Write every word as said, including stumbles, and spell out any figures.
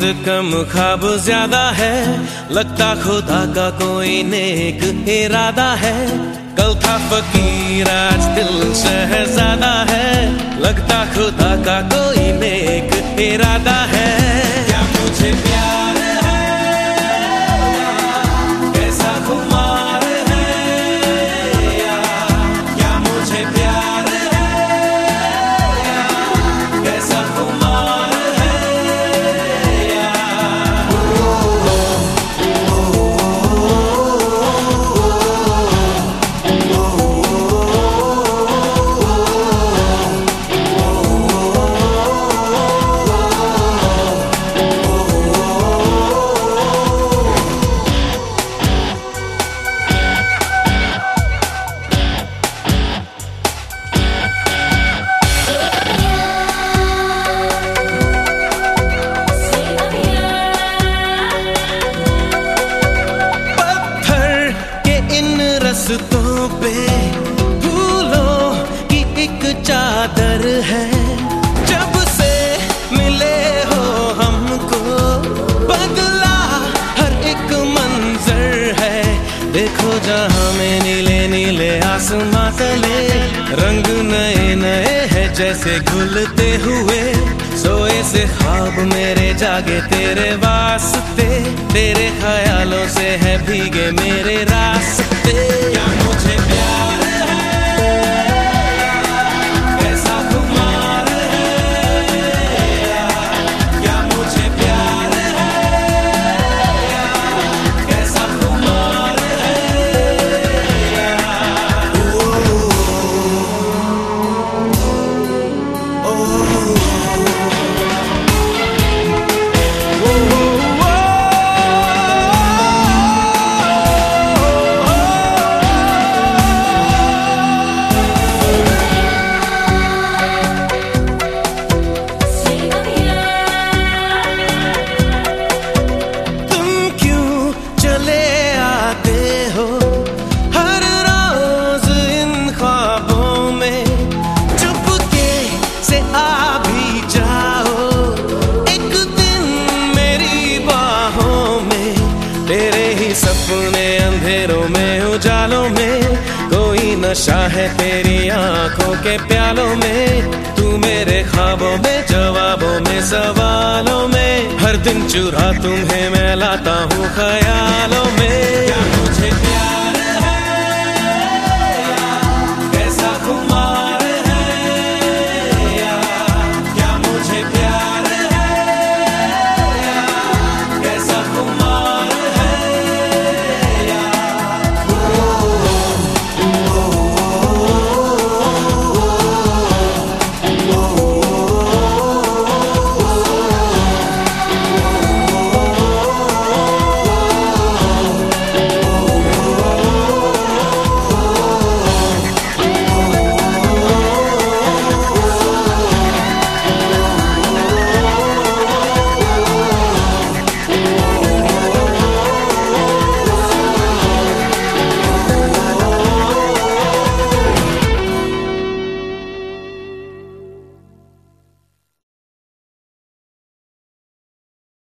कम ख्वाब ज्यादा है, लगता खुदा का कोई नेक इरादा है। कल था फकीर आज दिल शहजादा है, लगता खुदा का कोई नेक इरादा है। क्या मुझे प्यार है, कैसा खुमार है या, क्या मुझे प्यार है या, कैसा खुमार रस्तों पे फूलों की एक चादर है। जब से मिले हो हमको बदला हर एक मंजर है। देखो जहां में नीले नीले आसमां तले रंग नए नए हैं जैसे घुलते हुए। सोए से ख्वाब मेरे जागे तेरे वास्ते, तेरे ख्यालों से है भीगे मेरे रास्ते। क्या मुझे प्यार है, कैसा खुमार है या, क्या मुझे प्यार है या, कैसा खुमार है या। ओ, ओ, ओ, सपने अंधेरों में उजालों में, कोई नशा है तेरी आंखों के प्यालों में। तू मेरे ख्वाबों में, जवाबों में, सवालों में, हर दिन चुरा तुम्हें मैं लाता हूँ ख्यालों